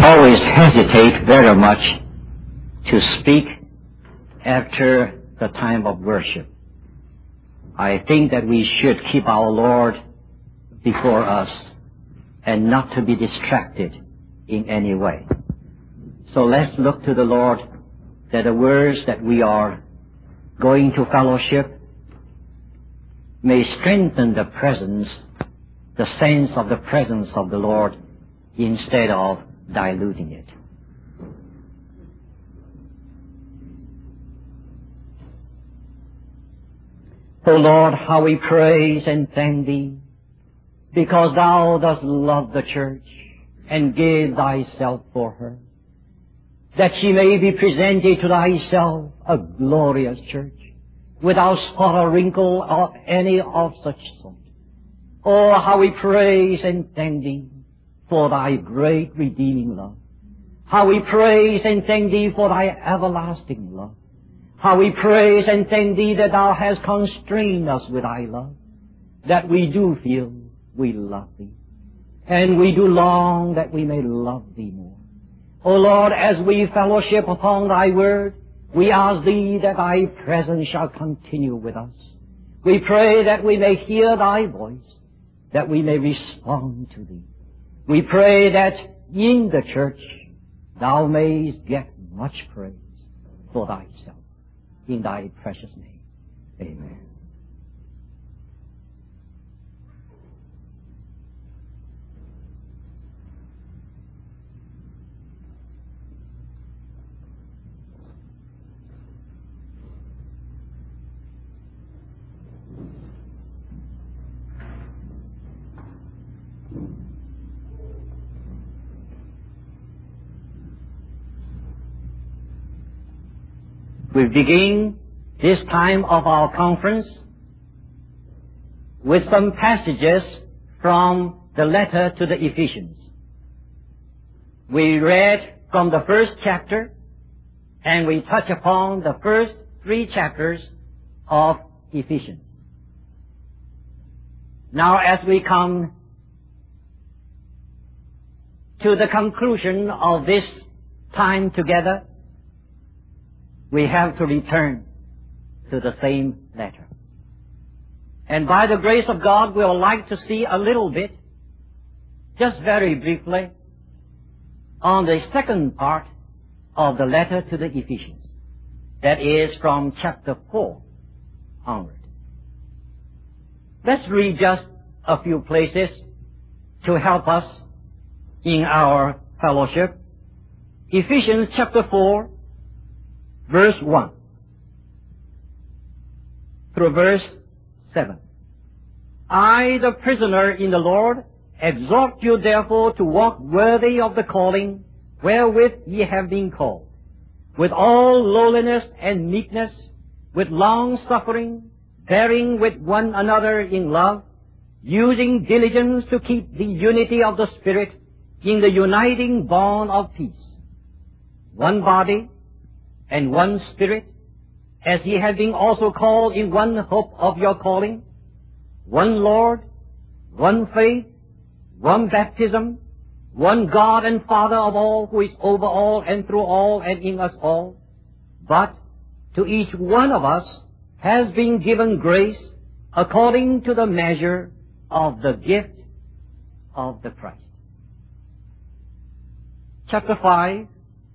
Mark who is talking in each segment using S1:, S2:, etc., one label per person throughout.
S1: always hesitate very much to speak after the time of worship. I think that we should keep our Lord before us and not to be distracted in any way. So let's look to the Lord that the words that we are going to fellowship may strengthen the presence, the sense of the presence of the Lord instead of diluting it. O Lord, how we praise and thank Thee, because Thou dost love the church and give Thyself for her, that she may be presented to Thyself a glorious church, without spot or wrinkle or any of such sort. Oh, how we praise and thank Thee for Thy great redeeming love. How we praise and thank Thee for Thy everlasting love. How we praise and thank Thee that Thou hast constrained us with Thy love, that we do feel we love Thee, and we do long that we may love Thee more. O Lord, as we fellowship upon Thy word, we ask Thee that Thy presence shall continue with us. We pray that we may hear Thy voice, that we may respond to Thee. We pray that in the church Thou mayest get much praise for Thyself. In Thy precious name. Amen. We begin this time of our conference with some passages from the letter to the Ephesians. We read from the first chapter and we touch upon the first 3 chapters of Ephesians. Now as we come to the conclusion of this time together, we have to return to the same letter. And by the grace of God, we would like to see a little bit, just very briefly, on the second part of the letter to the Ephesians. That is from chapter 4 onward. Let's read just a few places to help us in our fellowship. Ephesians chapter 4, verse 1 through verse 7. I, the prisoner in the Lord, exhort you therefore to walk worthy of the calling wherewith ye have been called, with all lowliness and meekness, with long suffering, bearing with one another in love, using diligence to keep the unity of the Spirit in the uniting bond of peace. One body, and one Spirit, as ye have been also called in one hope of your calling, one Lord, one faith, one baptism, one God and Father of all, who is over all and through all and in us all. But to each one of us has been given grace according to the measure of the gift of the Christ. Chapter 5,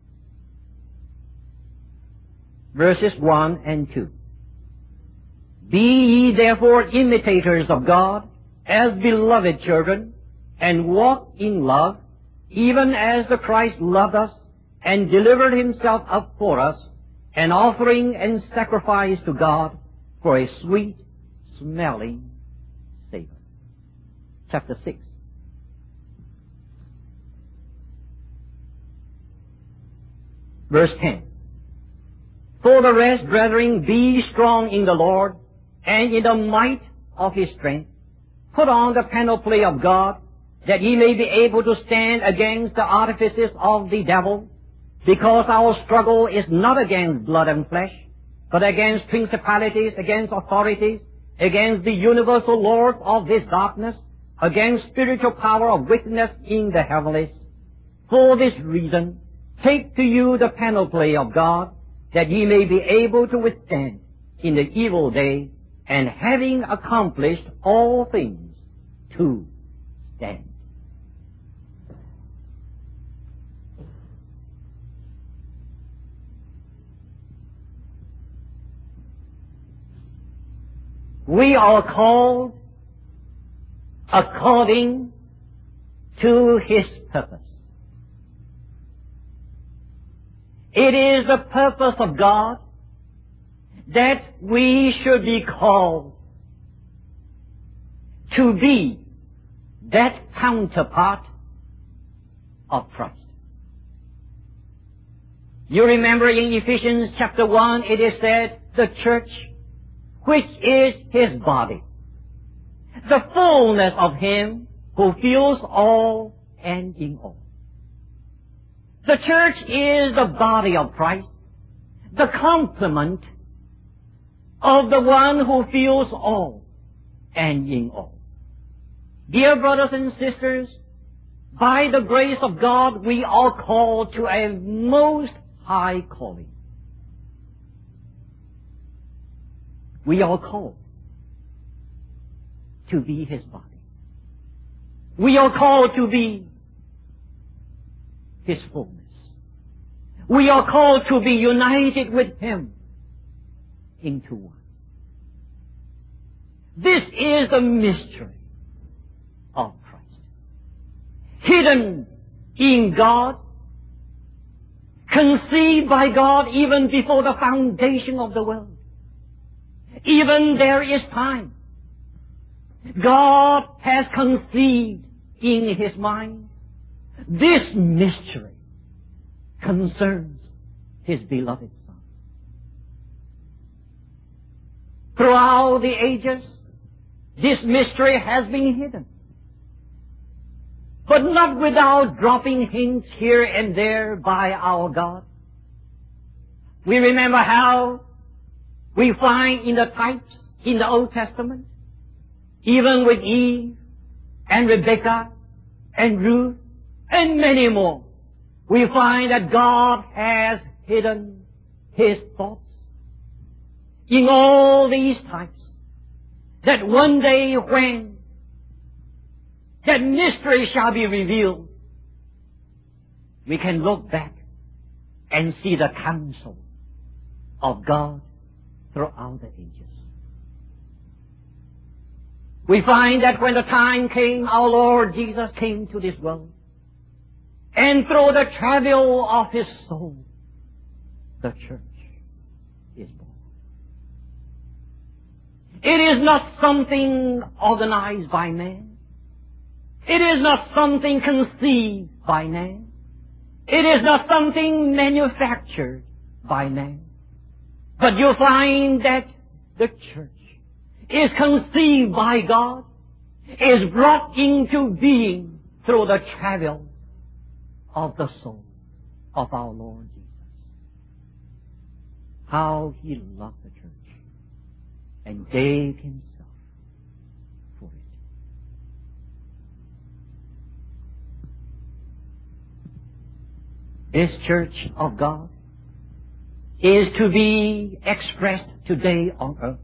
S1: verses 1 and 2. Be ye therefore imitators of God as beloved children, and walk in love, even as the Christ loved us and delivered himself up for us, an offering and sacrifice to God for a sweet smelling savor. Chapter 6. Verse 10. For the rest, brethren, be strong in the Lord, and in the might of his strength. Put on the panoply of God, that ye may be able to stand against the artifices of the devil, because our struggle is not against blood and flesh, but against principalities, against authorities, against the universal lords of this darkness, against spiritual power of wickedness in the heavenlies. For this reason, take to you the panoply of God, that ye may be able to withstand in the evil day, and having accomplished all things, to stand. We are called according to His purpose. It is the purpose of God that we should be called to be that counterpart of Christ. You remember in Ephesians chapter 1, it is said, the church, which is His body, the fullness of Him who fills all and in all. The church is the body of Christ, the complement of the one who fills all and in all. Dear brothers and sisters, by the grace of God, we are called to a most high calling. We are called to be His body. We are called to be His fullness. We are called to be united with Him into one. This is the mystery of Christ. Hidden in God, conceived by God even before the foundation of the world. Even there is time. God has conceived in His mind this mystery concerns His beloved Son. Throughout the ages, this mystery has been hidden, but not without dropping hints here and there by our God. We remember how we find in the types in the Old Testament, even with Eve and Rebekah and Ruth and many more, we find that God has hidden His thoughts in all these types, that one day when that mystery shall be revealed, we can look back and see the counsel of God throughout the ages. We find that when the time came, our Lord Jesus came to this world, and through the travail of His soul, the church is born. It is not something organized by man. It is not something conceived by man. It is not something manufactured by man. But you find that the church is conceived by God, is brought into being through the travail of the soul of our Lord Jesus. How He loved the church and gave Himself for it. This church of God is to be expressed today on earth,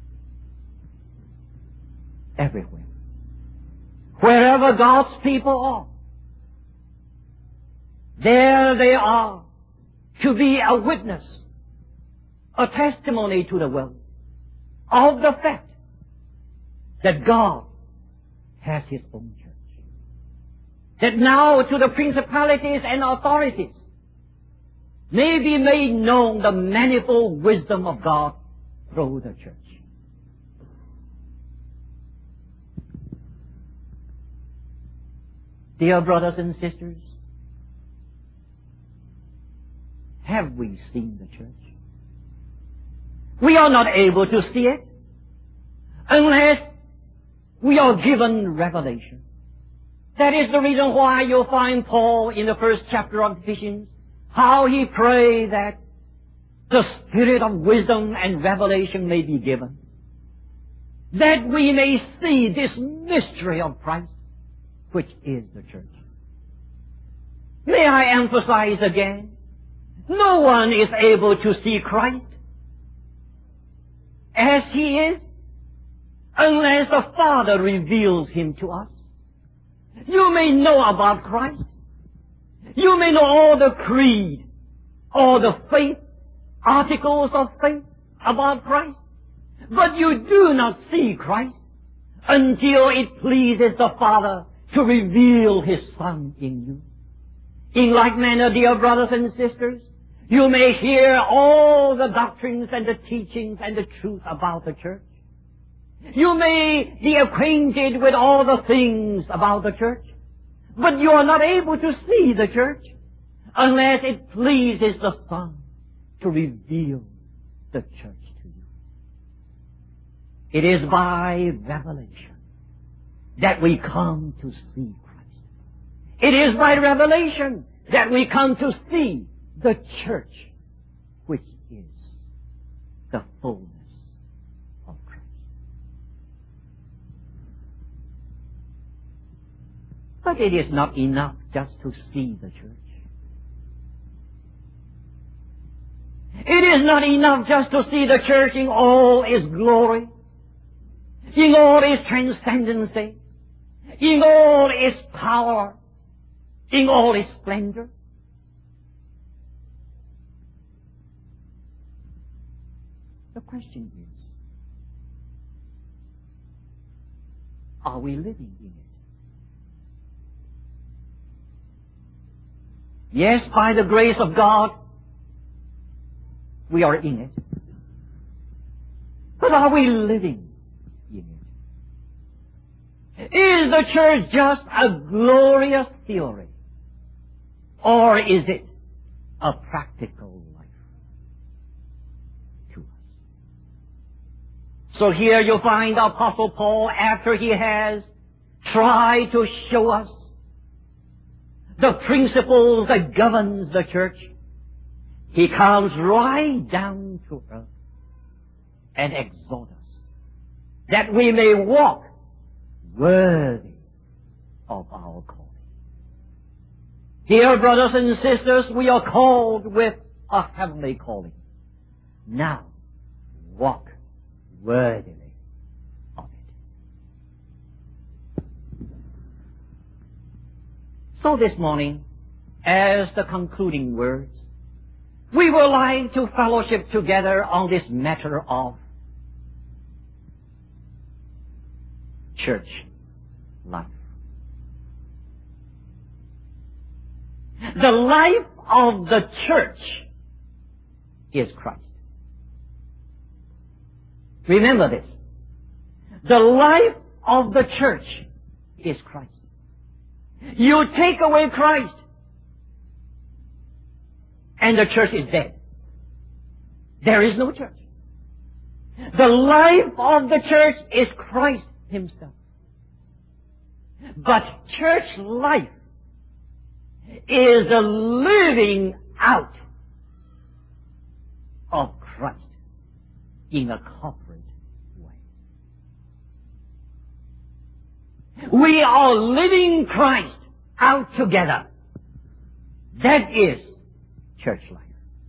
S1: everywhere. Wherever God's people are, there they are to be a witness, a testimony to the world of the fact that God has His own church. That now to the principalities and authorities may be made known the manifold wisdom of God through the church. Dear brothers and sisters, have we seen the church? We are not able to see it unless we are given revelation. That is the reason why you'll find Paul in the first chapter of Ephesians, how he prayed that the spirit of wisdom and revelation may be given, that we may see this mystery of Christ, which is the church. May I emphasize again, no one is able to see Christ as He is unless the Father reveals Him to us. You may know about Christ. You may know all the creed, all the faith, articles of faith about Christ, but you do not see Christ until it pleases the Father to reveal His Son in you. In like manner, dear brothers and sisters, you may hear all the doctrines and the teachings and the truth about the church. You may be acquainted with all the things about the church, but you are not able to see the church unless it pleases the Son to reveal the church to you. It is by revelation that we come to see Christ. It is by revelation that we come to see the church, which is the fullness of Christ. But it is not enough just to see the church. It is not enough just to see the church in all its glory, in all its transcendency, in all its power, in all its splendor. The question is, are we living in it? Yes, by the grace of God, we are in it. But are we living in it? Is the church just a glorious theory? Or is it a practical life to us? So here you find the Apostle Paul, after he has tried to show us the principles that governs the church, he comes right down to earth and exhorts us that we may walk worthy of our calling. Dear brothers and sisters, we are called with a heavenly calling. Now, walk worthily of it. So this morning, as the concluding words, we would like to fellowship together on this matter of church life. The life of the church is Christ. Remember this. The life of the church is Christ. You take away Christ, and the church is dead. There is no church. The life of the church is Christ Himself. But church life is the living out of Christ in a corporate way. We are living Christ out together. That is church life.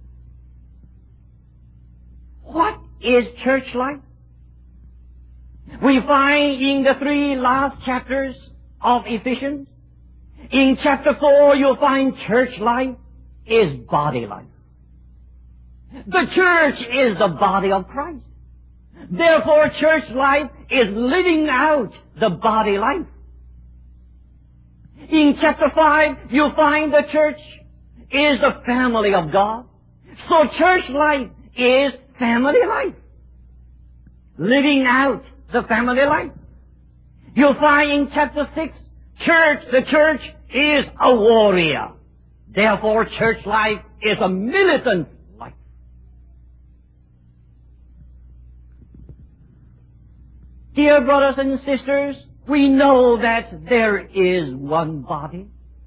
S1: What is church life? We find in the 3 last chapters of Ephesians. In chapter 4, you'll find church life is body life. The church is the body of Christ. Therefore, church life is living out the body life. In chapter 5, you'll find the church is the family of God. So church life is family life. Living out the family life. You'll find in chapter 6, the church is a warrior. Therefore, church life is a militant life. Dear brothers and sisters, we know that there is one body.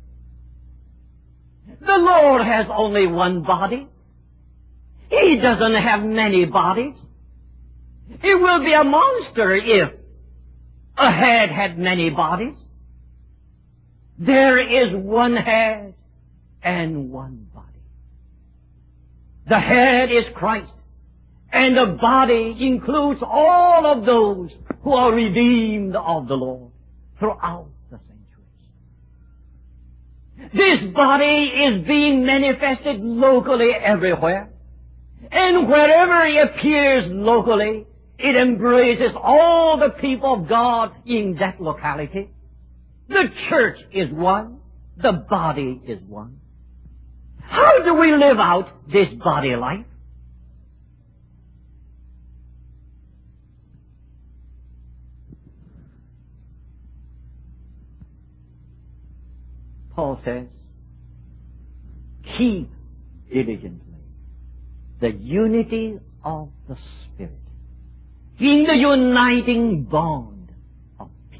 S1: The Lord has only one body. He doesn't have many bodies. It will be a monster if a head had many bodies. There is one head and one body. The head is Christ, and the body includes all of those who are redeemed of the Lord throughout the centuries. This body is being manifested locally everywhere, and wherever it appears locally, it embraces all the people of God in that locality. The church is one. The body is one. How do we live out this body life? Paul says, keep diligently the unity of the Spirit in the uniting bond of peace.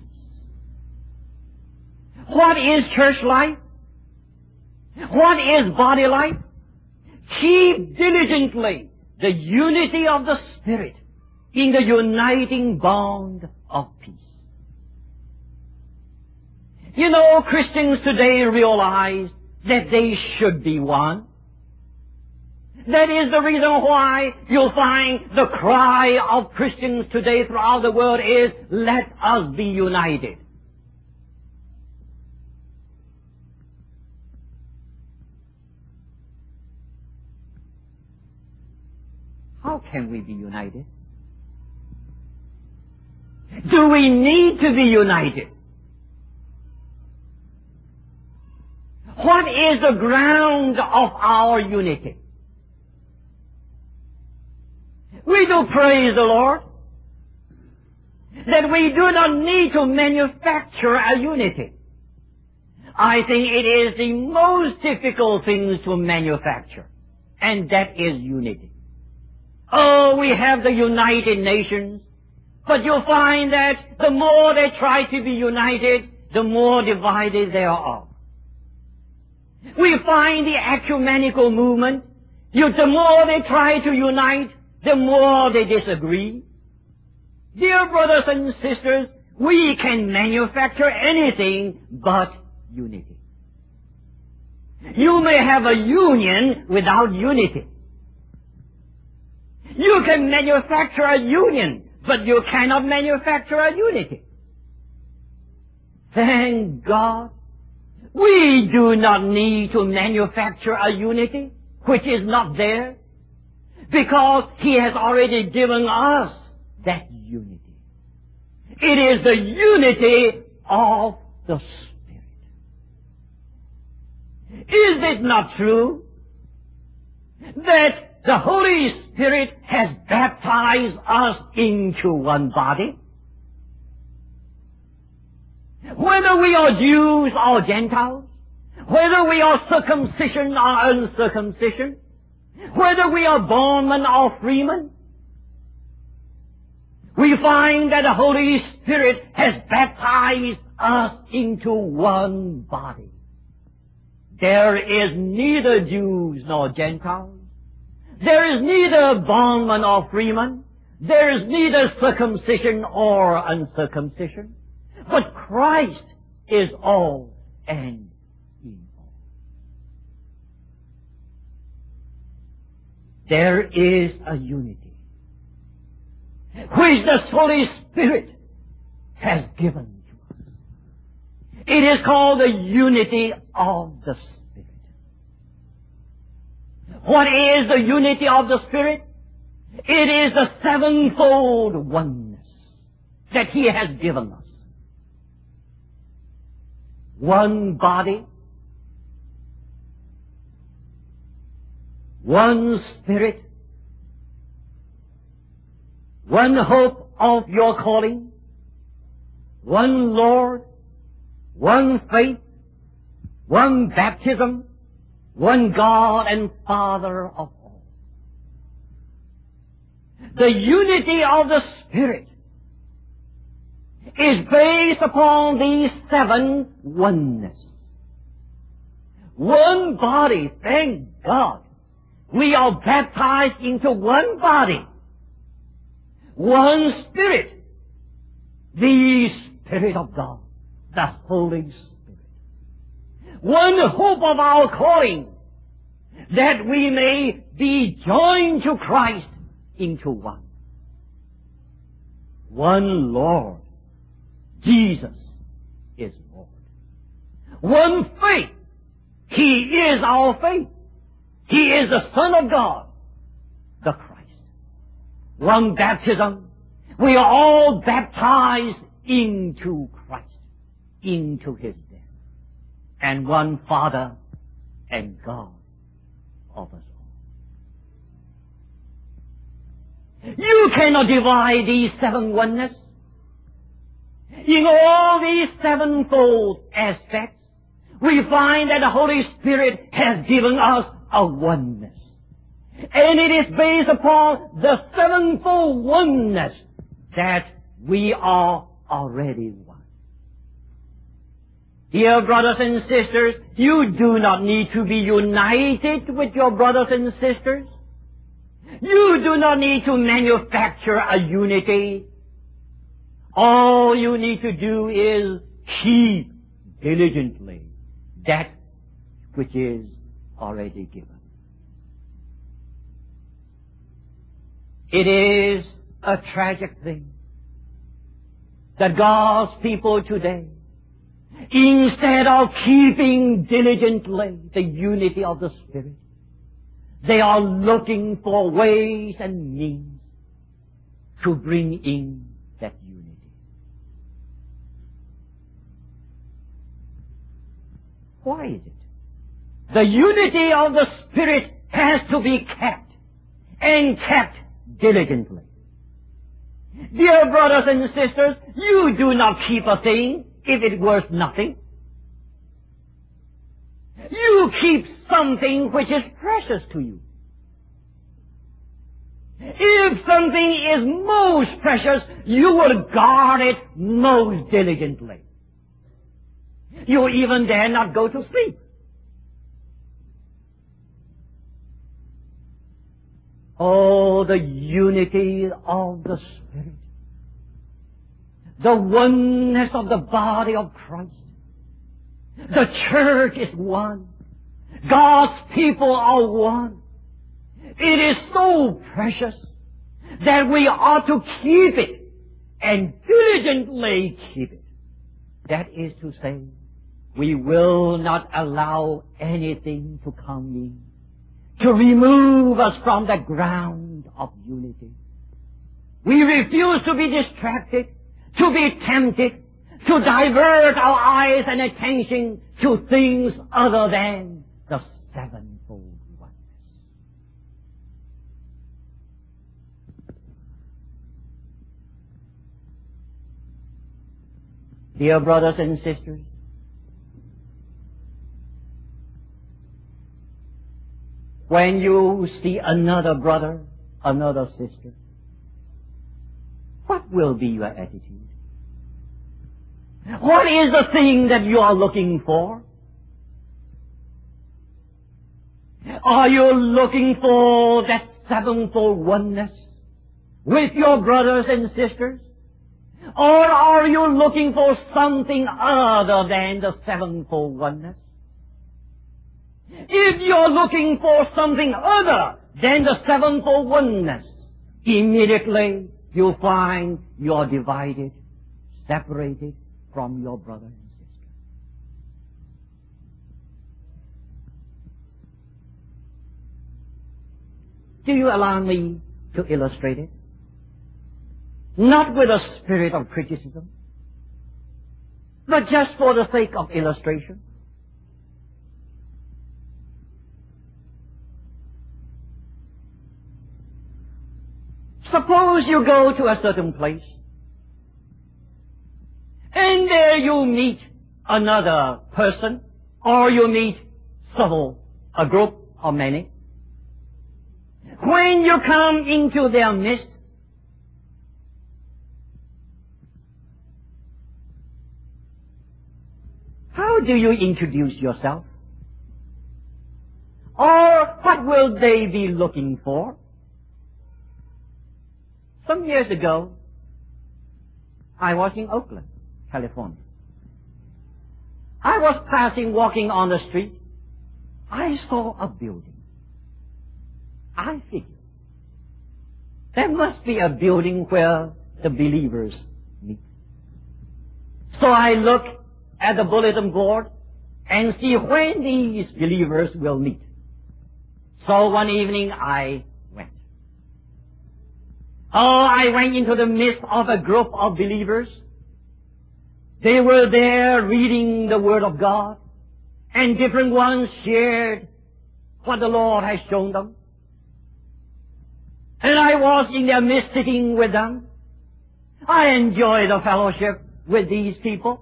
S1: What is church life? What is body life? Keep diligently the unity of the Spirit in the uniting bond of peace. You know, Christians today realize that they should be one. That is the reason why you'll find the cry of Christians today throughout the world is, let us be united. How can we be united? Do we need to be united? What is the ground of our unity? We do praise the Lord that we do not need to manufacture a unity. I think it is the most difficult thing to manufacture, and that is unity. Oh, we have the United Nations, but you'll find that the more they try to be united, the more divided they are. We find the ecumenical movement, the more they try to unite, the more they disagree. Dear brothers and sisters, we can manufacture anything but unity. You may have a union without unity. You can manufacture a union, but you cannot manufacture a unity. Thank God, we do not need to manufacture a unity which is not there, because He has already given us that unity. It is the unity of the Spirit. Is it not true that the Holy Spirit has baptized us into one body? Whether we are Jews or Gentiles, whether we are circumcision or uncircumcision, whether we are bondmen or freemen, we find that the Holy Spirit has baptized us into one body. There is neither Jews nor Gentiles. There is neither bondman or freeman. There is neither circumcision or uncircumcision. But Christ is all and in all. There is a unity which the Holy Spirit has given to us. It is called the unity of the Spirit. What is the unity of the Spirit? It is the sevenfold oneness that He has given us. One body, one Spirit, one hope of your calling, one Lord, one faith, one baptism, one God and Father of all. The unity of the Spirit is based upon these seven oneness. One body, thank God. We are baptized into one body. One Spirit. The Spirit of God. The Holy Spirit. one hope of our calling, that we may be joined to Christ into one. One Lord. Jesus is Lord. One faith. He is our faith. He is the Son of God, the Christ. One baptism. We are all baptized into Christ, into His death. And one Father and God of us all. You cannot divide these seven oneness. In all these sevenfold aspects, we find that the Holy Spirit has given us a oneness. And it is based upon the sevenfold oneness that we are already one. Dear brothers and sisters, you do not need to be united with your brothers and sisters. You do not need to manufacture a unity. All you need to do is keep diligently that which is already given. It is a tragic thing that God's people today, instead of keeping diligently the unity of the Spirit, they are looking for ways and means to bring in that unity. Why is it? The unity of the Spirit has to be kept, and kept diligently. Dear brothers and sisters, you do not keep a thing if it worth nothing. You keep something which is precious to you. If something is most precious, you will guard it most diligently. You even dare not go to sleep. Oh, the unity of the Spirit. The oneness of the body of Christ. The church is one. God's people are one. It is so precious that we ought to keep it and diligently keep it. That is to say, we will not allow anything to come in to remove us from the ground of unity. We refuse to be distracted, to be tempted, to divert our eyes and attention to things other than the sevenfold oneness. Dear brothers and sisters, when you see another brother, another sister, what will be your attitude? What is the thing that you are looking for? Are you looking for that sevenfold oneness with your brothers and sisters? Or are you looking for something other than the sevenfold oneness? If you're looking for something other than the sevenfold oneness, immediately you'll find you're divided, separated from your brother and sister. Do you allow me to illustrate it? Not with a spirit of criticism, but just for the sake of illustration. Suppose you go to a certain place, and there you meet another person, or you meet several, a group or many. When you come into their midst, how do you introduce yourself? Or what will they be looking for? Some years ago, I was in Oakland, California. I was walking on the street. I saw a building. I figured there must be a building where the believers meet. So I look at the bulletin board and see when these believers will meet. So one evening I went. I went into the midst of a group of believers. They were there reading the Word of God, and different ones shared what the Lord has shown them. And I was in their midst sitting with them. I enjoyed the fellowship with these people.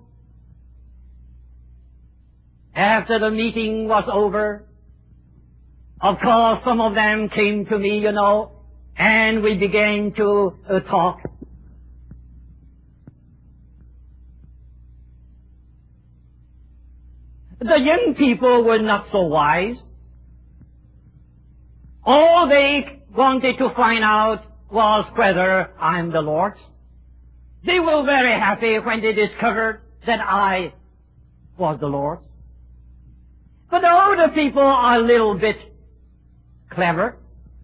S1: After the meeting was over, of course, some of them came to me, and we began to talk. The young people were not so wise. All they wanted to find out was whether I'm the Lord's. They were very happy when they discovered that I was the Lord's. But the older people are a little bit clever.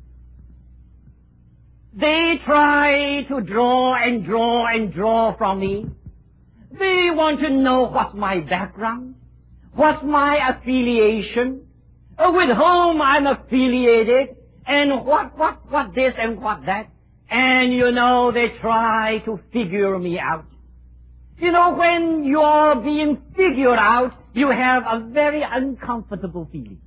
S1: They try to draw from me. They want to know what's my background, what's my affiliation, with whom I'm affiliated, and what this and what that. And they try to figure me out. When you're being figured out, you have a very uncomfortable feeling.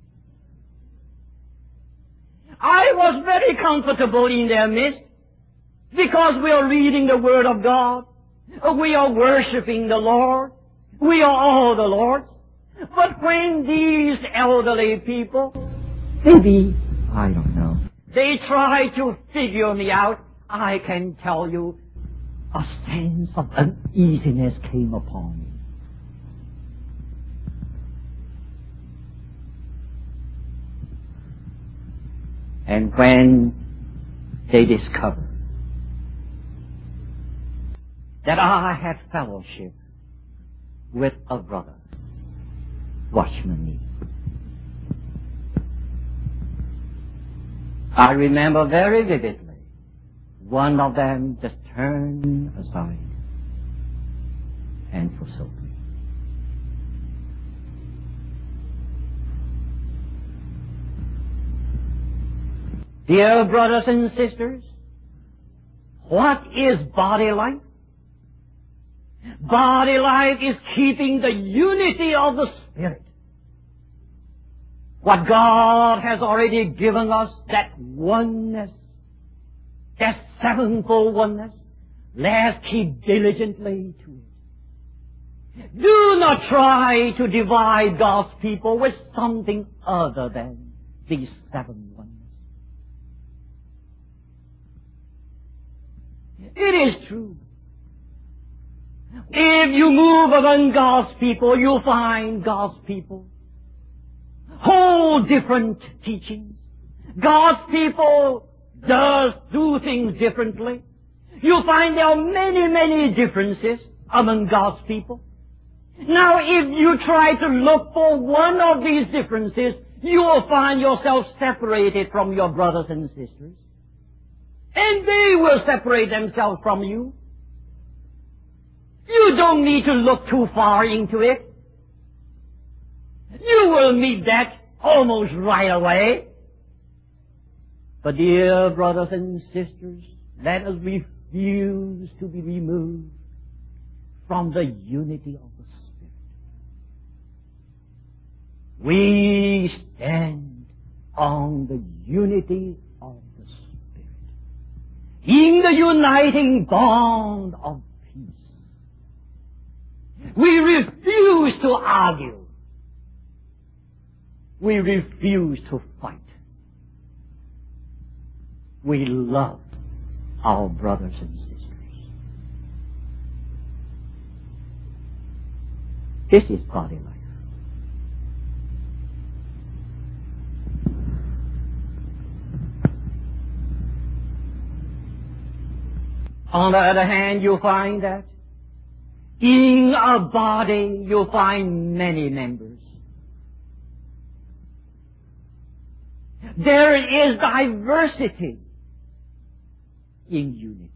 S1: I was very comfortable in their midst because we are reading the Word of God. We are worshiping the Lord. We are all the Lord's. But when these elderly people, maybe, I don't know, they try to figure me out, I can tell you a sense of uneasiness came upon me. And when they discovered that I had fellowship with a brother, Watchman Nee, I remember very vividly one of them just turned aside and forsook me. Dear brothers and sisters, what is body life? Body life is keeping the unity of the Spirit. What God has already given us, that oneness, that sevenfold oneness, let's keep diligently to it. Do not try to divide God's people with something other than these seven oneness. It is true. If you move among God's people, you'll find God's people whole different teachings. God's people do things differently. You'll find there are many, many differences among God's people. Now, if you try to look for one of these differences, you will find yourself separated from your brothers and sisters. And they will separate themselves from you. You don't need to look too far into it. You will meet that almost right away. But dear brothers and sisters, let us refuse to be removed from the unity of the Spirit. We stand on the unity of the Spirit, in the uniting bond of peace. We refuse to argue. We refuse to fight. We love our brothers and sisters. This is body life. On the other hand, you find that In a body you find many members. There is diversity in unity.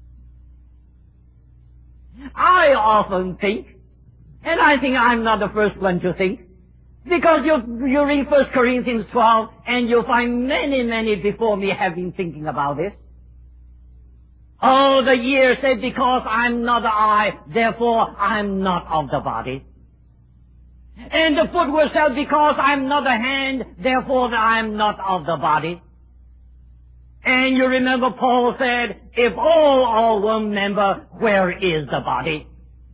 S1: I often think, and I think I'm not the first one to think, because you read 1 Corinthians 12 and you'll find many before me have been thinking about this. All the years said, because I'm not the eye, therefore I'm not of the body. And the foot will say, because I'm not the hand, therefore I'm not of the body. And you remember Paul said, if all are one member, where is the body?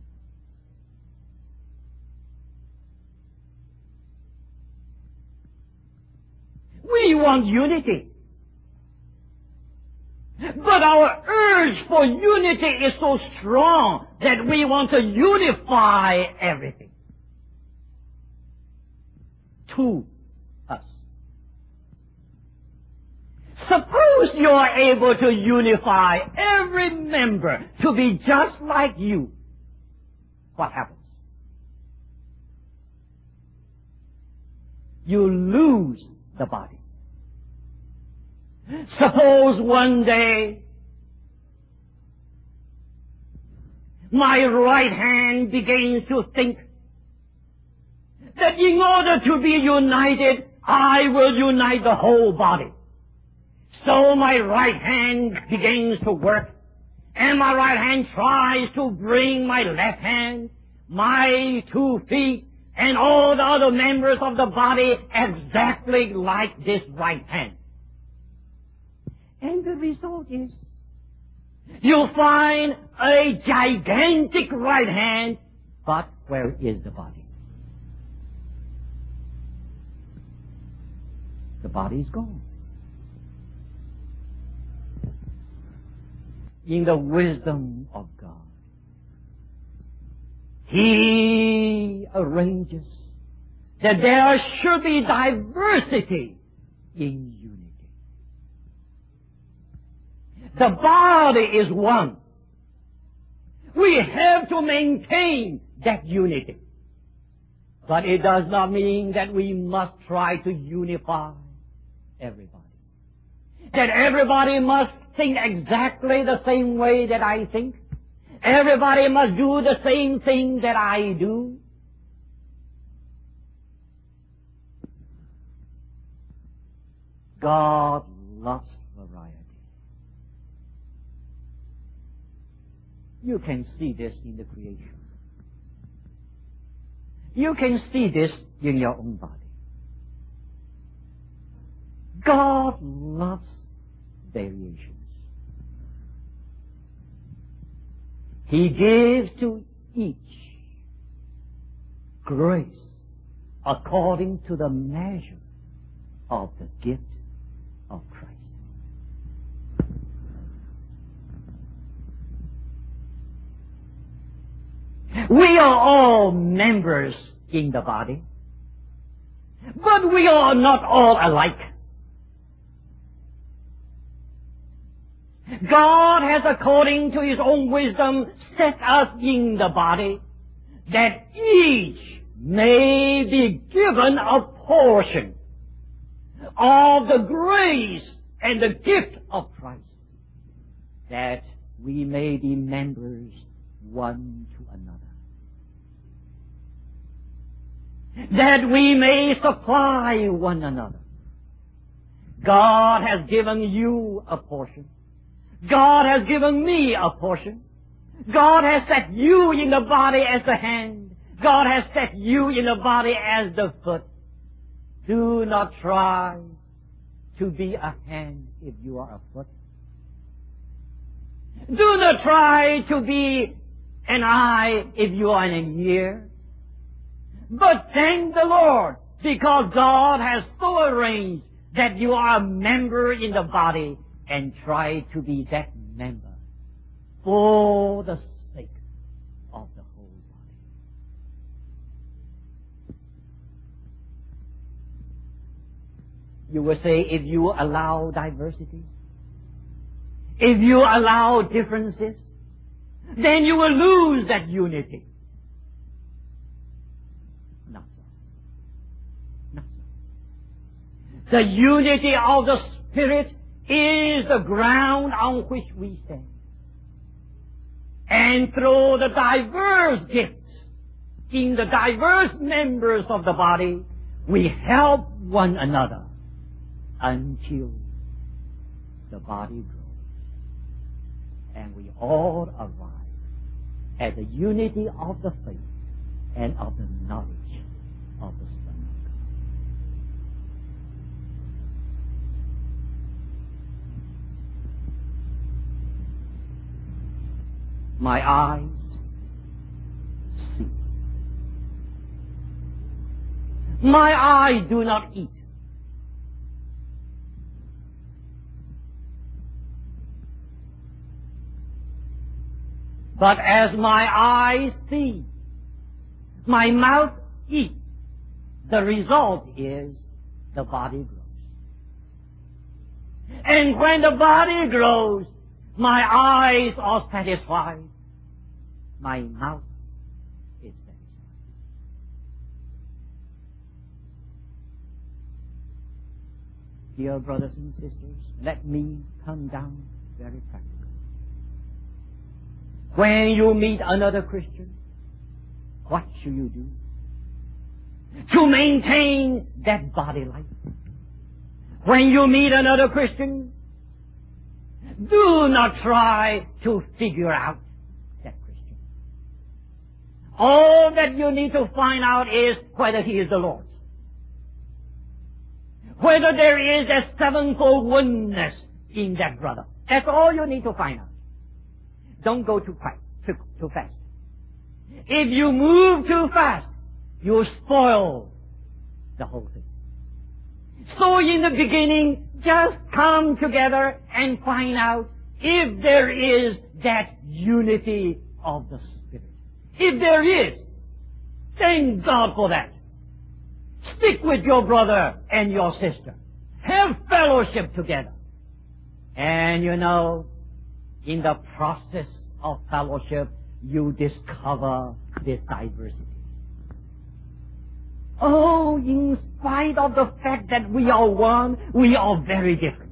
S1: We want unity. But our urge for unity is so strong that we want to unify everything to us. Suppose you're able to unify every member to be just like you. What happens? You lose the body. Suppose one day my right hand begins to think that in order to be united, I will unite the whole body. So my right hand begins to work, and my right hand tries to bring my left hand, my 2 feet, and all the other members of the body exactly like this right hand. And the result is, you'll find a gigantic right hand, but where is the body? The body is gone. In the wisdom of God, He arranges that there should be diversity in unity. The body is one. We have to maintain that unity. But it does not mean that we must try to unify everybody. That everybody must think exactly the same way that I think. Everybody must do the same thing that I do. God loves variety. You can see this in the creation. You can see this in your own body. God loves variations. He gives to each grace according to the measure of the gift of Christ. We are all members in the body, but we are not all alike. God has, according to His own wisdom, set us in the body that each may be given a portion of the grace and the gift of Christ, that we may be members one to another, that we may supply one another. God has given you a portion. God has given me a portion. God has set you in the body as the hand. God has set you in the body as the foot. Do not try to be a hand if you are a foot. Do not try to be an eye if you are an ear. But thank the Lord, because God has so arranged that you are a member in the body, and try to be that member for the sake of the whole body. You will say, if you allow diversity, if you allow differences, then you will lose that unity. Not so. Not so. The unity of the Spirit is the ground on which we stand. And through the diverse gifts in the diverse members of the body, we help one another until the body grows. And we all arrive at the unity of the faith and of the knowledge of the Son of God. My eyes see. My eyes do not eat. But as my eyes see, my mouth eats. The result is the body grows. And when the body grows, my eyes are satisfied. My mouth is satisfied. Dear brothers and sisters, let me come down very practical. When you meet another Christian, what should you do? To maintain that body life. When you meet another Christian, do not try to figure out that Christian. All that you need to find out is whether he is the Lord's. Whether there is a sevenfold oneness in that brother. That's all you need to find out. Don't go too fast. If you move too fast, you spoil the whole thing. So in the beginning, just come together and find out if there is that unity of the Spirit. If there is, thank God for that. Stick with your brother and your sister. Have fellowship together. And you know, in the process of fellowship, you discover this diversity. Oh, in spite of the fact that we are one, we are very different.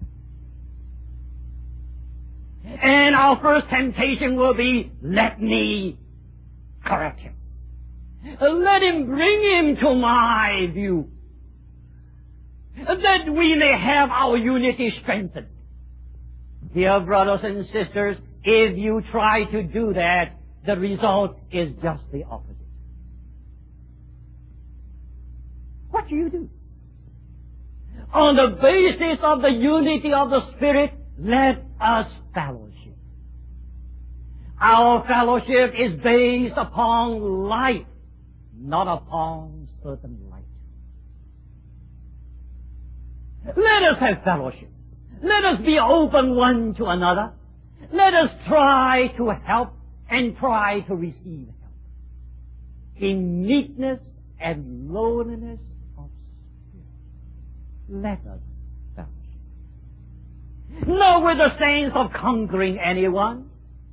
S1: And our first temptation will be, let me correct him. Let him bring him to my view. That we may have our unity strengthened. Dear brothers and sisters, if you try to do that, the result is just the opposite. What do you do? On the basis of the unity of the Spirit, let us fellowship. Our fellowship is based upon light, not upon certain light. Let us have fellowship. Let us be open one to another. Let us try to help and try to receive help. In meekness and lowliness of spirit, let us fellowship. Not with the sense of conquering anyone,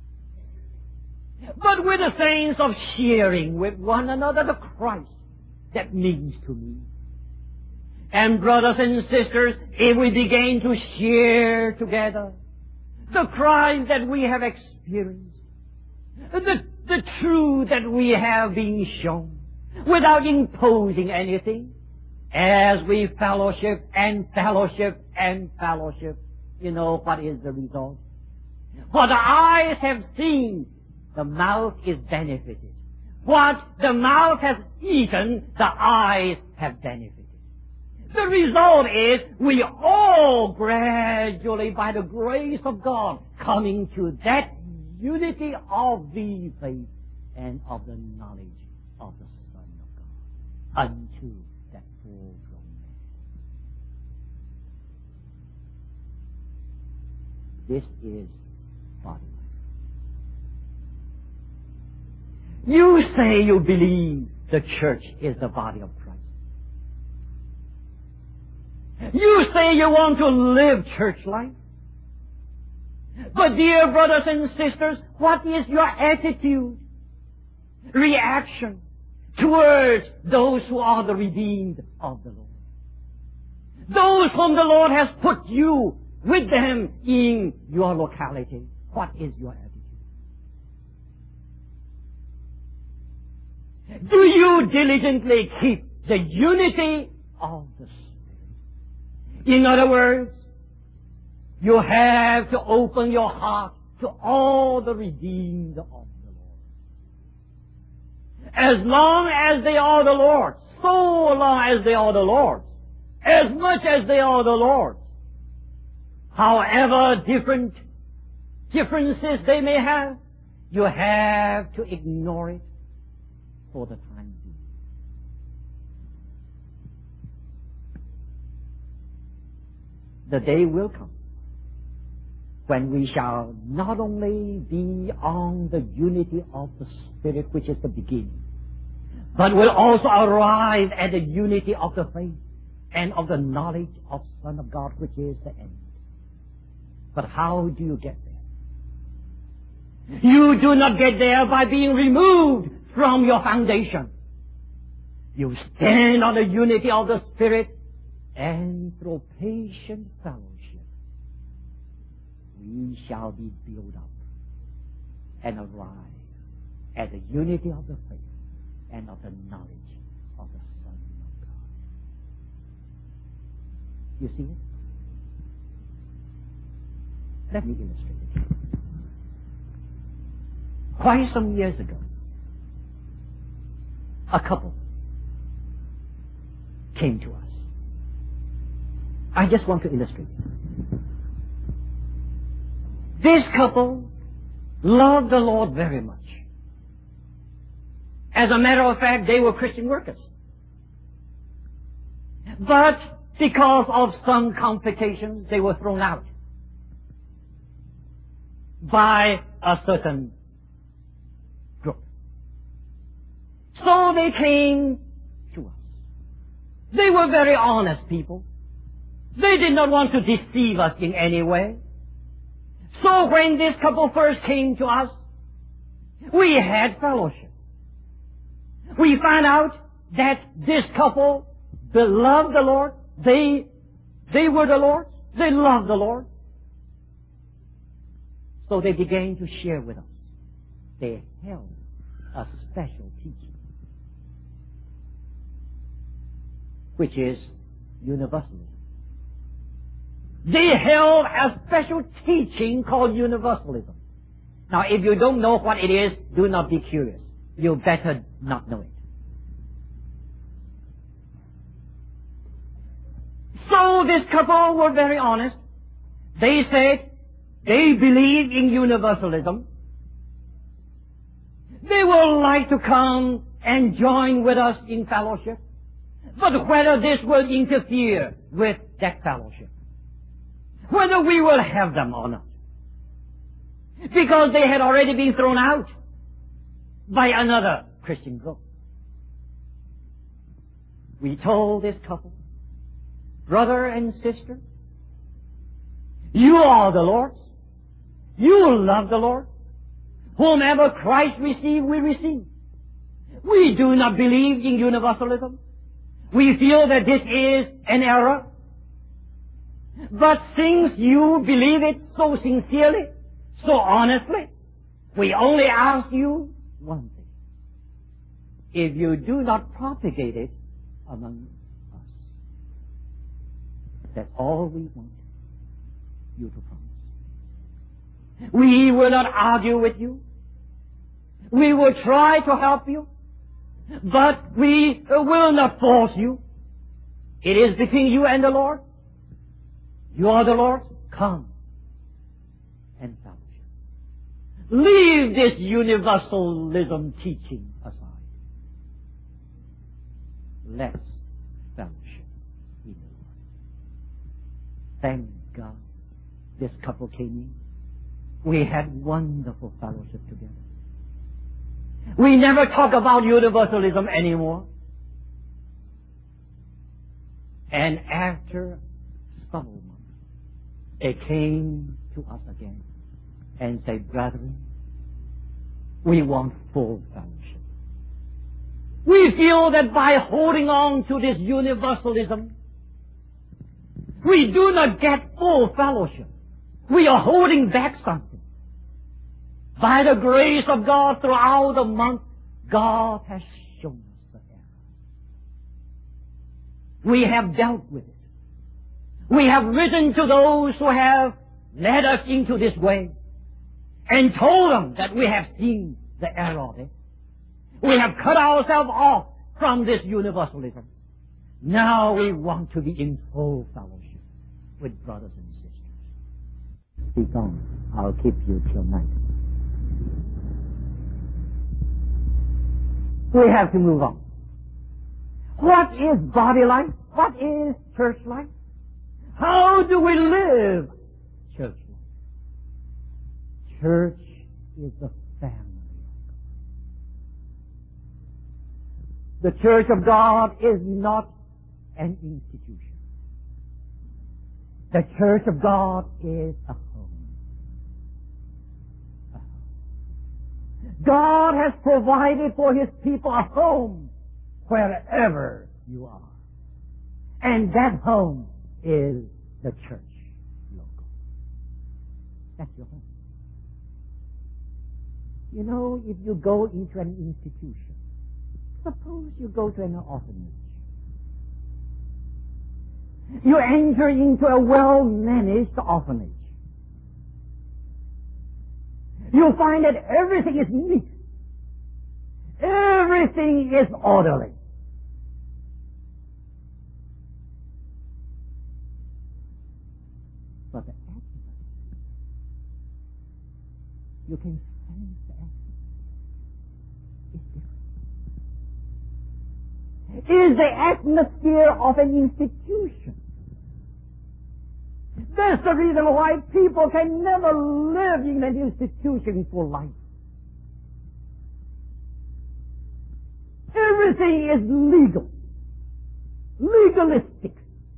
S1: but with the sense of sharing with one another the Christ that means to me. And brothers and sisters, if we begin to share together the Christ that we have experienced, the truth that we have been shown, without imposing anything, as we fellowship and fellowship and fellowship, you know what is the result? What the eyes have seen, the mouth is benefited. What the mouth has eaten, the eyes have benefited. The result is we all gradually, by the grace of God, coming to that unity of the faith and of the knowledge of the Son of God, unto that full-grown man. This is body life. You say you believe the church is the body of Christ. You say you want to live church life. But dear brothers and sisters, what is your attitude, reaction towards those who are the redeemed of the Lord? Those whom the Lord has put you with them in your locality. What is your attitude? Do you diligently keep the unity of the Spirit? In other words, you have to open your heart to all the redeemed of the Lord. As long as they are the Lord's, so long as they are the Lord's, as much as they are the Lord's, however differences they may have, you have to ignore it for the time being. The day will come when we shall not only be on the unity of the Spirit, which is the beginning, but will also arrive at the unity of the faith and of the knowledge of Son of God, which is the end. But how do you get there? You do not get there by being removed from your foundation. You stand on the unity of the Spirit, and through patient fellowship, we shall be built up and arrive at the unity of the faith and of the knowledge of the Son of God. You see it? Let me illustrate it. Quite some years ago, a couple came to us. I just want to illustrate it. This couple loved the Lord very much. As a matter of fact, they were Christian workers. But because of some complications, they were thrown out by a certain group. So they came to us. They were very honest people. They did not want to deceive us in any way. So when this couple first came to us, we had fellowship. We found out that this couple loved the Lord. They were the Lord. They loved the Lord. So they began to share with us. They held a special teaching, which is universalism. They held a special teaching called universalism. Now, if you don't know what it is, do not be curious. You better not know it. So this couple were very honest. They said they believe in universalism. They would like to come and join with us in fellowship. But whether this will interfere with that fellowship, whether we will have them or not, because they had already been thrown out by another Christian group. We told this couple, brother and sister, you are the Lord's. You love the Lord. Whomever Christ received, we receive. We do not believe in universalism. We feel that this is an error. But since you believe it so sincerely, so honestly, we only ask you one thing. If you do not propagate it among us, that's all we want you to promise. We will not argue with you. We will try to help you, but we will not force you. It is between you and the Lord. You are the Lord's. Come and fellowship. Leave this universalism teaching aside. Let's fellowship in the Lord. Thank God this couple came in. We had wonderful fellowship together. We never talk about universalism anymore. And after several months, they came to us again. and say, brethren, we want full fellowship. We feel that by holding on to this universalism, we do not get full fellowship. We are holding back something. By the grace of God throughout the month, God has shown us the error. We have dealt with it. We have written to those who have led us into this way and told them that we have seen the error of it. We have cut ourselves off from this universalism. Now we want to be in full fellowship with brothers and sisters. Speak on. I'll keep you till night. We have to move on. What is body life? What is church life? How do we live church life? Church is the family of God. The church of God is not an institution. The church of God is a home. A home. God has provided for His people a home wherever you are. And that home is the church local. That's your home. You know, if you go into an institution, suppose you go to an orphanage. You enter into a well-managed orphanage. You'll find that everything is neat. Everything is orderly. But the atmosphere, you can sense the atmosphere. It's different. Is the atmosphere of an institution. That's the reason why people can never live in an institution for life. Everything is legal, legalistic,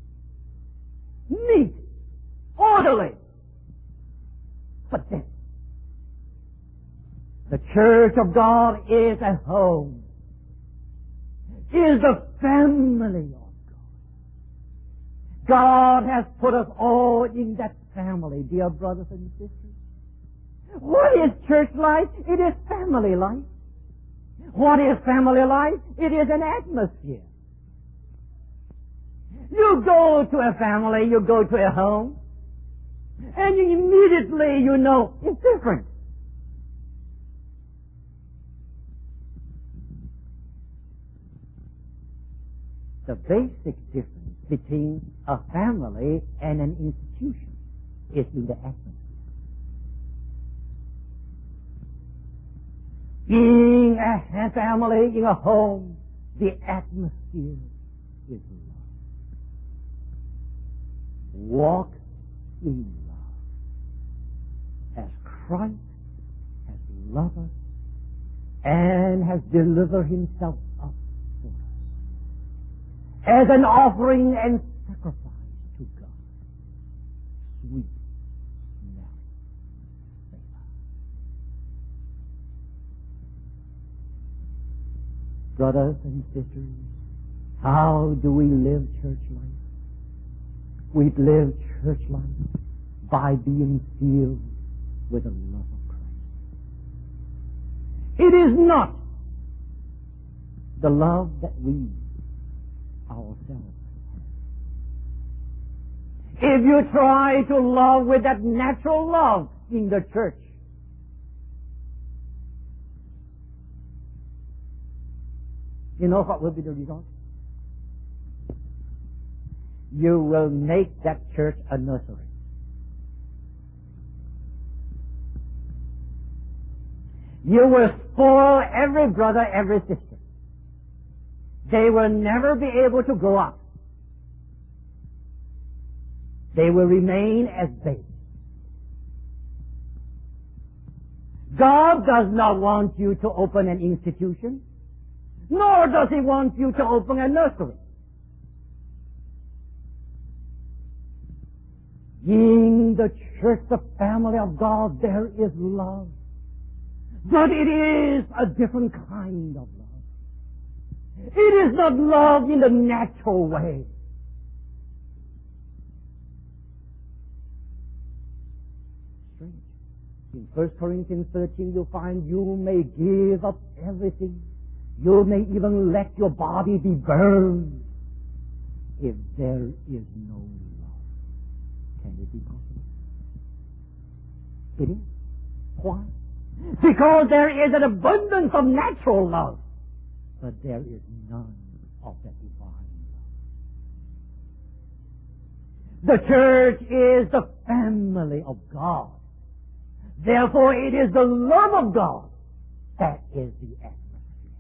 S1: neat, orderly. But then, the church of God is a home, is the family of God. God has put us all in that family, dear brothers and sisters. What is church life? It is family life. What is family life? It is an atmosphere. You go to a family, you go to a home, and immediately you know it's different. The basic difference between a family and an institution is in the atmosphere. In a family, in a home, the atmosphere is love. Walk in love. As Christ has loved us and has delivered Himself up for us as an offering and sacrifice to God. Sweet smelling savor. Brothers and sisters, how do we live church life? We live church life by being filled with the love of Christ. It is not the love that we ourselves have. If you try to love with that natural love in the church, you know what will be the result? You will make that church a nursery. You will spoil every brother, every sister. They will never be able to grow up. They will remain as babes. God does not want you to open an institution, nor does He want you to open a nursery. In in the church, the family of God, there is love. But it is a different kind of love. It is not love in the natural way. Strange. In 1 Corinthians 13, you'll find you may give up everything. You may even let your body be burned if there is no love. Can it be possible? It is. Why? Because there is an abundance of natural love, but there is none of the divine love. The church is the family of God. Therefore, it is the love of God that is the atmosphere.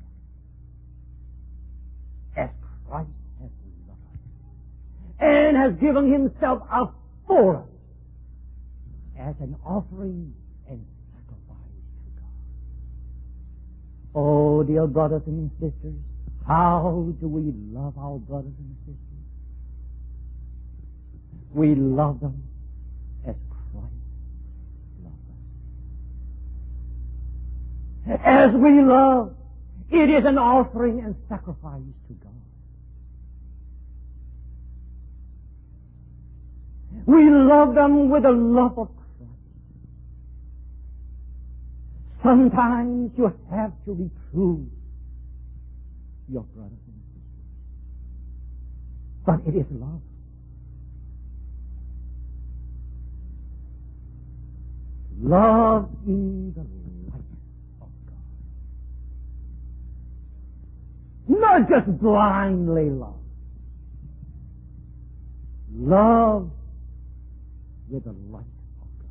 S1: As Christ has loved us and has given himself up for us as an offering and sacrifice to God. Oh, dear brothers and sisters, how do we love our brothers and sisters? We love them as Christ loved us. As we love, it is an offering and sacrifice to God. We love them with the love of Christ. Sometimes you have to reprove your brothers and sisters. But it is love. Love in the light of God. Not just blindly love. Love with the light of God.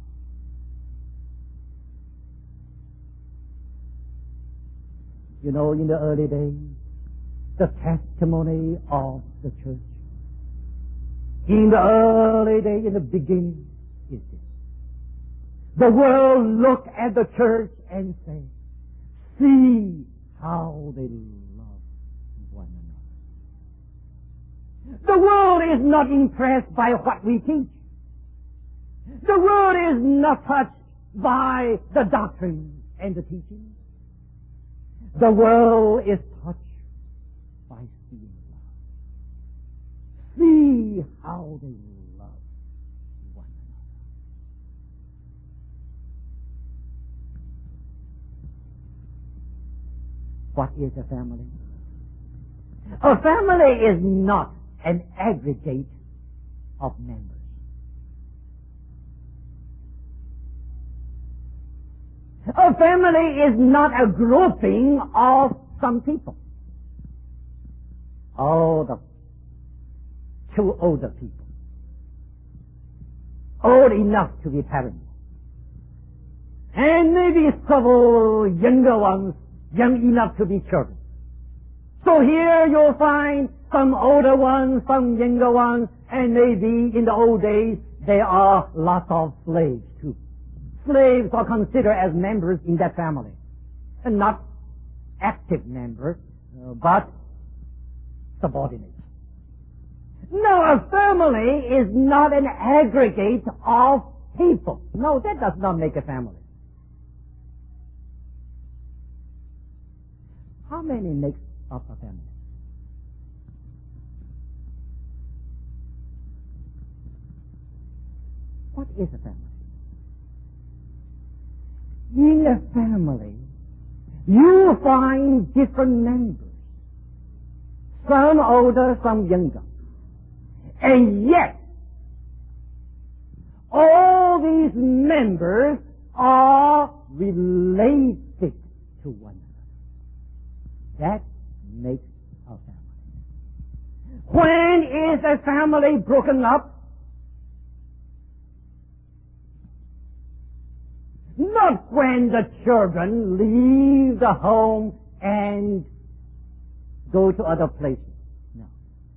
S1: You know, in the early days, the testimony of the church, in the early days, in the beginning, is this. The world look at the church and say, see how they love one another. The world is not impressed by what we teach. The world is not touched by the doctrine and the teaching. The world is touched by seeing love. See how they love one another. What is a family? A family is not an aggregate of members. A family is not a grouping of some people. Oh, the two older people. Old enough to be parents. And maybe several younger ones, young enough to be children. So here you'll find some older ones, some younger ones, and maybe in the old days there are lots of slaves too. Slaves are considered as members in that family. And not active members, but subordinates. Now, a family is not an aggregate of people. No, that does not make a family. How many makes up a family? What is a family? In a family, you find different members. Some older, some younger. And yet, all these members are related to one another. That makes a family. When is a family broken up? Not when the children leave the home and go to other places. No.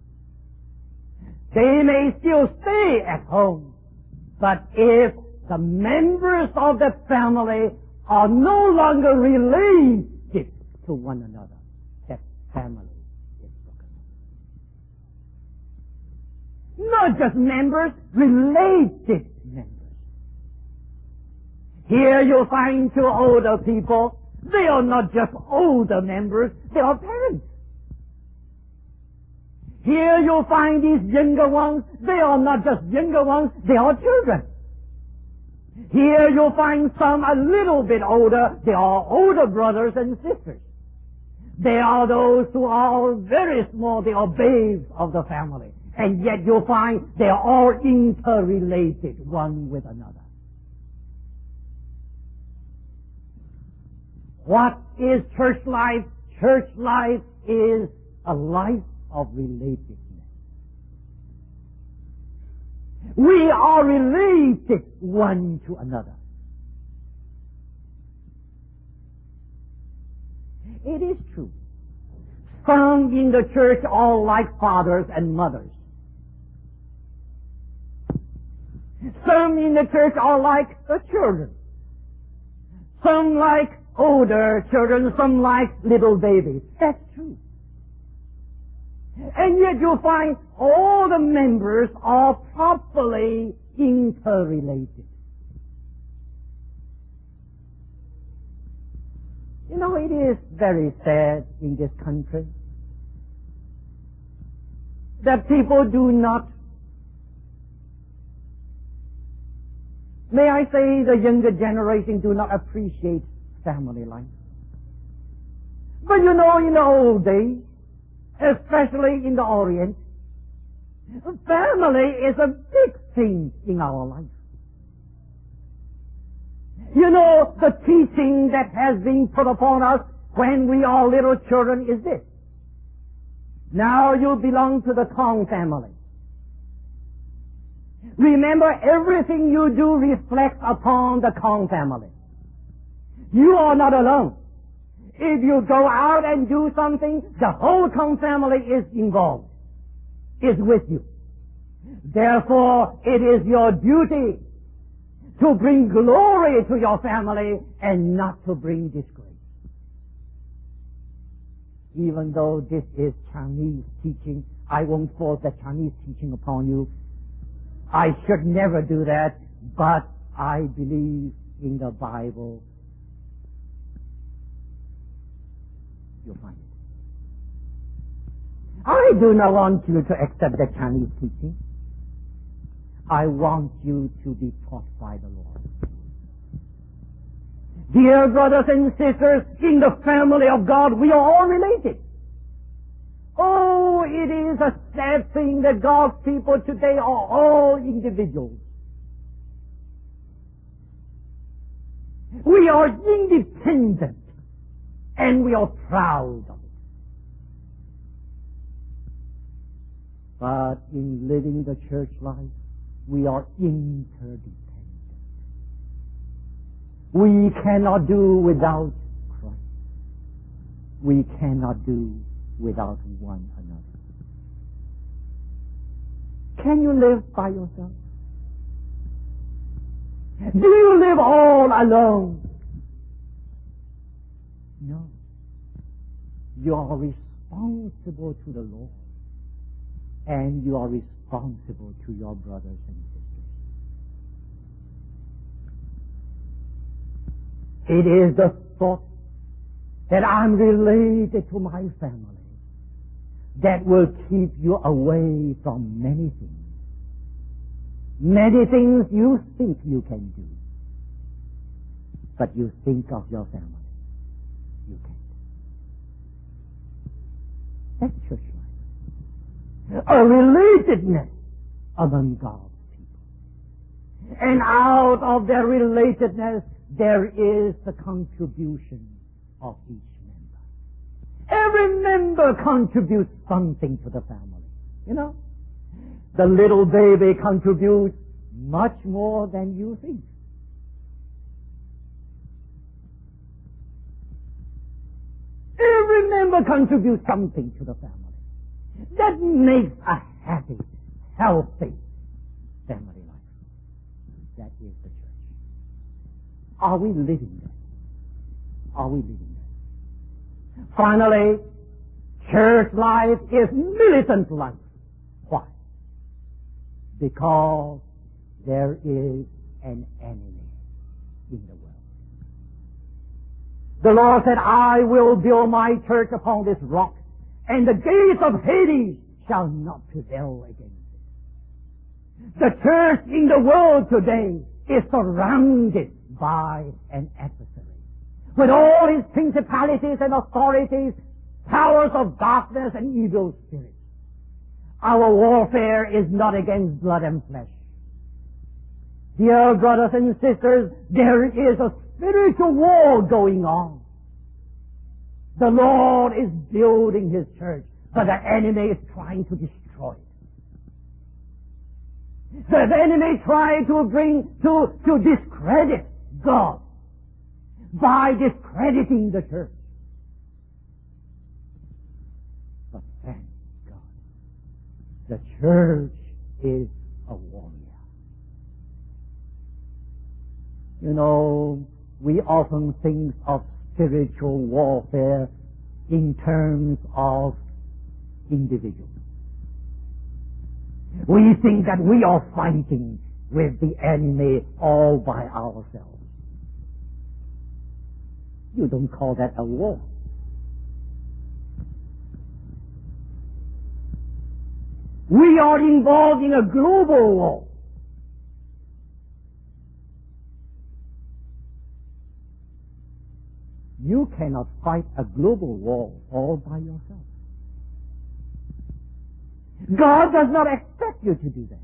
S1: They may still stay at home, but if the members of the family are no longer related to one another, that family is broken. Not just members, related members. Here you'll find two older people. They are not just older members, they are parents. Here you'll find these younger ones. They are not just younger ones, they are children. Here you'll find some a little bit older. They are older brothers and sisters. They are those who are very small. They are babes of the family. And yet you'll find they are all interrelated one with another. What is church life? Church life is a life of relatedness. We are related one to another. It is true. Some in the church are like fathers and mothers. Some in the church are like the children. Some like older children, some like little babies. That's true. And yet you'll find all the members are properly interrelated. You know, it is very sad in this country that people do not, may I say the younger generation do not appreciate family life. But you know, in the old days, especially in the Orient, family is a big thing in our life. You know, the teaching that has been put upon us when we are little children is this. Now you belong to the Kong family. Remember, everything you do reflects upon the Kong family. You are not alone. If you go out and do something, the whole Kong family is involved, is with you. Therefore, it is your duty to bring glory to your family and not to bring disgrace. Even though this is Chinese teaching, I won't force the Chinese teaching upon you. I should never do that, but I believe in the Bible. You'll find it. I do not want you to accept the Chinese teaching. I want you to be taught by the Lord. Dear brothers and sisters, in the family of God, we are all related. Oh, it is a sad thing that God's people today are all individuals. We are independent, and we are proud of it. But in living the church life, we are interdependent. We cannot do without Christ. We cannot do without one another. Can you live by yourself? Do you live all alone? No. You are responsible to the Lord, and you are responsible to your brothers and sisters. It is the thought that I'm related to my family that will keep you away from many things. Many things you think you can do, but you think of your family. You can't. That's church life. A relatedness among God's people. And out of their relatedness, there is the contribution of each member. Every member contributes something to the family. You know, the little baby contributes much more than you think. Every member contributes something to the family. That makes a happy, healthy family life. That is the church. Are we living that? Are we living that? Finally, church life is militant life. Why? Because there is an enemy. in the world. The Lord said, I will build my church upon this rock, and the gates of Hades shall not prevail against it. The church in the world today is surrounded by an adversary, with all his principalities and authorities, powers of darkness and evil spirits. Our warfare is not against blood and flesh. Dear brothers and sisters, there is a spiritual war going on. The Lord is building His church, but the enemy is trying to destroy it. The enemy is trying to discredit God by discrediting the church. But thank God, the church is a warrior. You know, we often think of spiritual warfare in terms of individuals. We think that we are fighting with the enemy all by ourselves. You don't call that a war. We are involved in a global war. You cannot fight a global war all by yourself. God does not expect you to do that.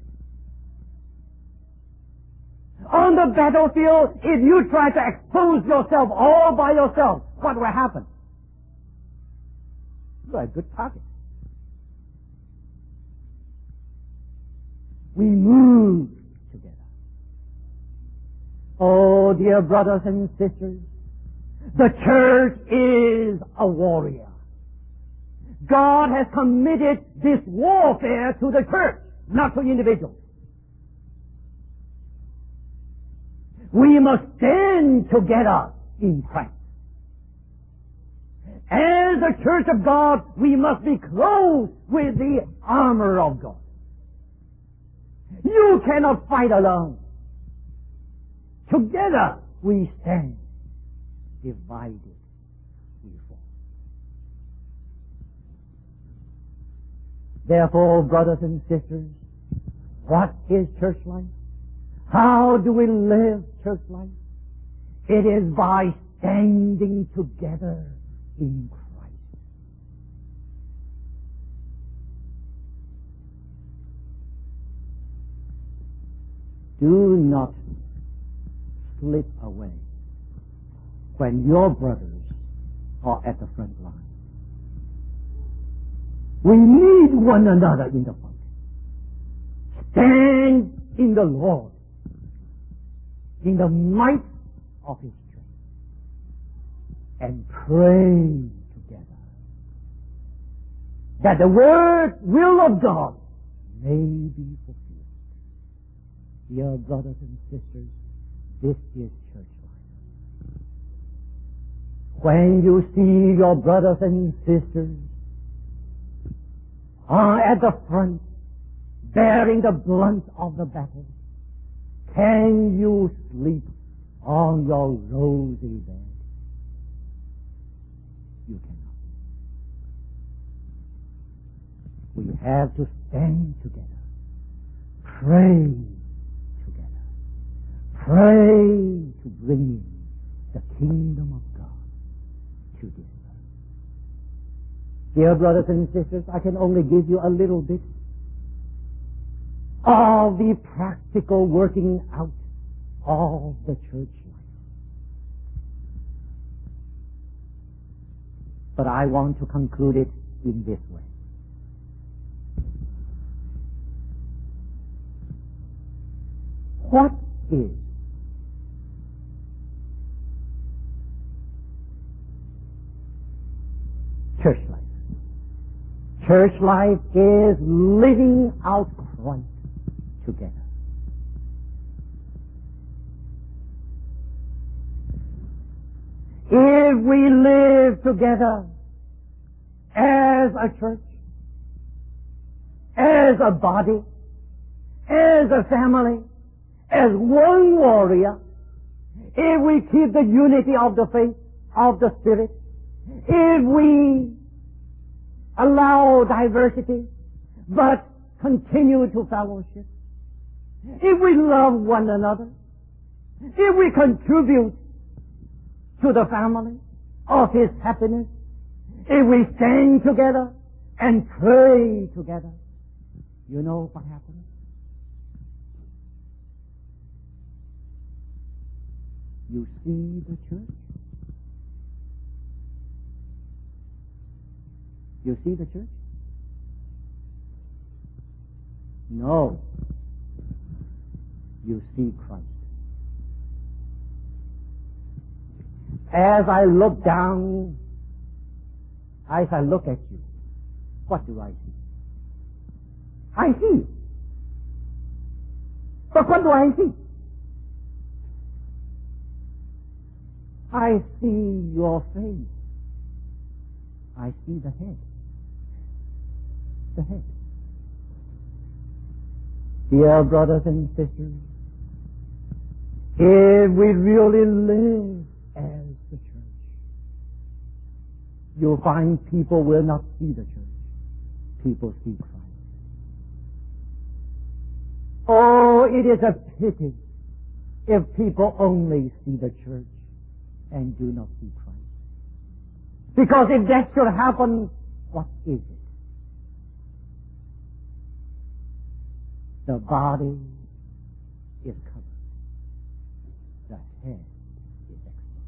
S1: On the battlefield, if you try to expose yourself all by yourself, what will happen? You are a good target. We move together. Oh, dear brothers and sisters, the church is a warrior. God has committed this warfare to the church, not to individuals. We must stand together in Christ. As the church of God, we must be clothed with the armor of God. You cannot fight alone. Together we stand. Divided we fall. Therefore, brothers and sisters, what is church life? How do we live church life? It is by standing together in Christ. Do not slip away when your brothers are at the front line. We need one another in the front. Stand in the Lord, in the might of His strength, and pray together that the will of God may be fulfilled. Dear brothers and sisters, this is church life. When you see your brothers and sisters are at the front, bearing the brunt of the battle, can you sleep on your rosy bed? You cannot. We have to stand together, pray together, pray to bring the kingdom of God to this earth. Dear brothers and sisters, I can only give you a little bit of the practical working out of the church life. But I want to conclude it in this way. What is church life? Church life is living out Christ together. If we live together as a church, as a body, as a family, as one warrior, if we keep the unity of the faith, of the Spirit, if we allow diversity, but continue to fellowship, if we love one another, if we contribute to the family of His happiness, if we stand together and pray together, you know what happens? You see the church? You see the church? No. You see Christ. As I look down, as I look at you, what do I see? I see you. But what do I see? I see your face. I see the head. The head. Dear brothers and sisters, if we really live as the church, you'll find people will not see the church. People see Christ. Oh, it is a pity if people only see the church and do not see Christ. Because if that should happen, what is it? The body is covered. The head is exposed.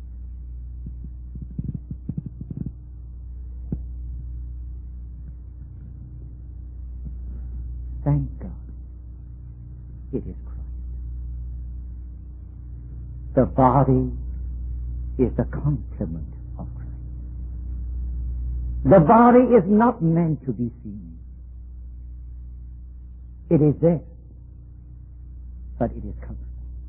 S1: Thank God. It is Christ. The body is the complement of Christ. The body is not meant to be seen. It is there, but it is covered.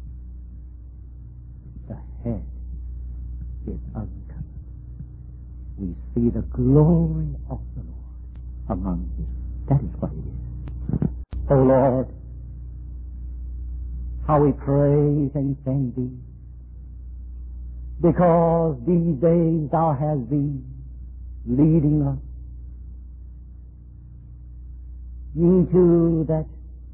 S1: The head is uncovered. We see the glory of the Lord among us. That is what it is. O Lord, how we praise and thank Thee, because these days Thou hast been leading us into that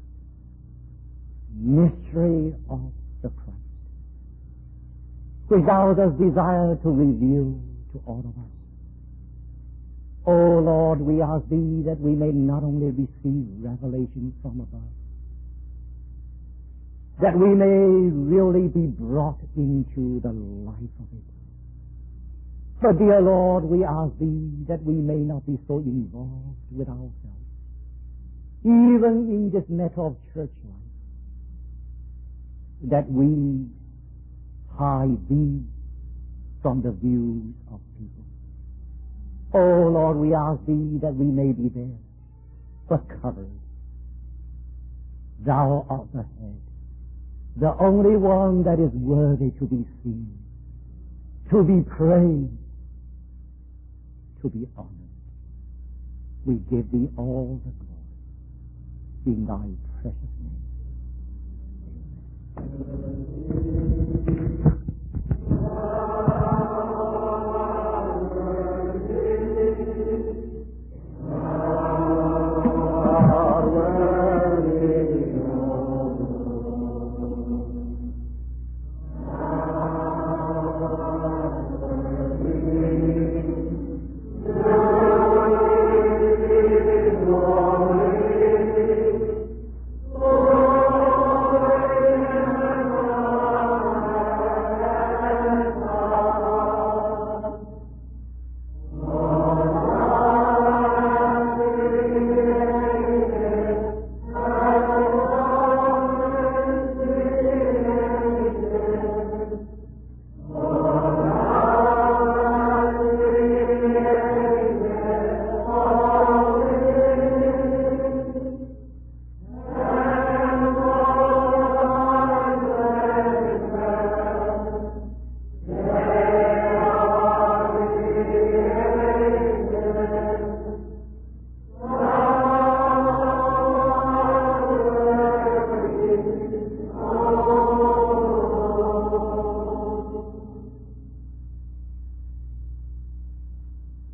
S1: mystery of the Christ, which Thou dost desire to reveal to all of us. O Lord, we ask Thee that we may not only receive revelation from above, that we may really be brought into the life of it. But dear Lord, we ask Thee that we may not be so involved with ourselves, even in this matter of church life, that we hide Thee from the views of people. Oh Lord, we ask Thee that we may be there, but covered. Thou art the head, the only one that is worthy to be seen, to be praised, to be honored. We give Thee all the glory in Thy precious